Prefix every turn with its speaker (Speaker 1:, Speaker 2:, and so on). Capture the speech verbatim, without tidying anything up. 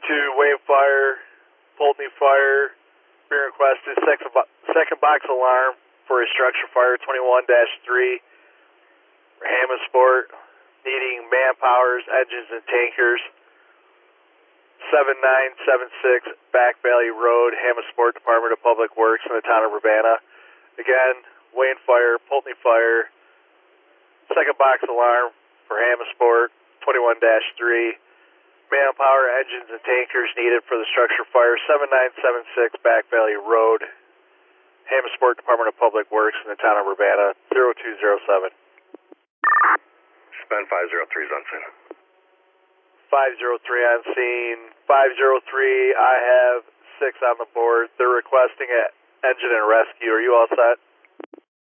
Speaker 1: to Wayne Fire, Pulteney Fire, being requested second, bo second box alarm for a structure fire twenty-one dash three for Hammondsport, needing manpowers, engines, and tankers. seven nine seven six Back Valley Road, Hammondsport, Department of Public Works in the town of Urbana. Again, Wayne Fire, Pulteney Fire, second box alarm for Hammondsport, twenty-one dash three. Manpower, engines, and tankers needed for the structure fire, seven nine seven six Back Valley Road, Hammondsport, Department of Public Works in the town of Urbana, zero two zero seven.
Speaker 2: Spend five zero three is on scene.
Speaker 1: five zero three on scene. five zero three, I have six on the board. They're requesting an engine and rescue. Are you all set?